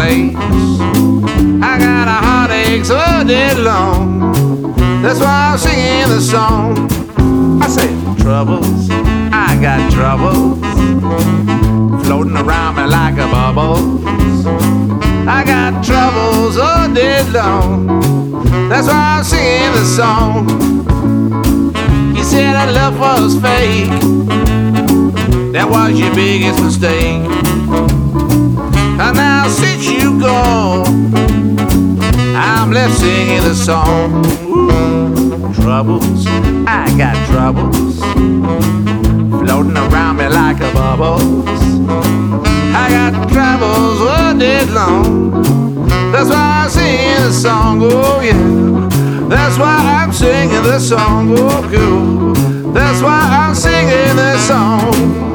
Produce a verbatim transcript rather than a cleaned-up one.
face. I got a heartache all day long. That's why I'm singing the song. I say, troubles, I got troubles, floating around me like a bubble. I got troubles all day long. That's why I'm singing the song. You said our love was fake. That was your biggest mistake. And now since you gone, I'm left singing the song. Ooh, troubles, I got troubles, floating around me like a bubbles. I got troubles all day long. That's why I'm singing the song, oh yeah. That's why I'm singing the song, oh cool. That's why I'm singing the song.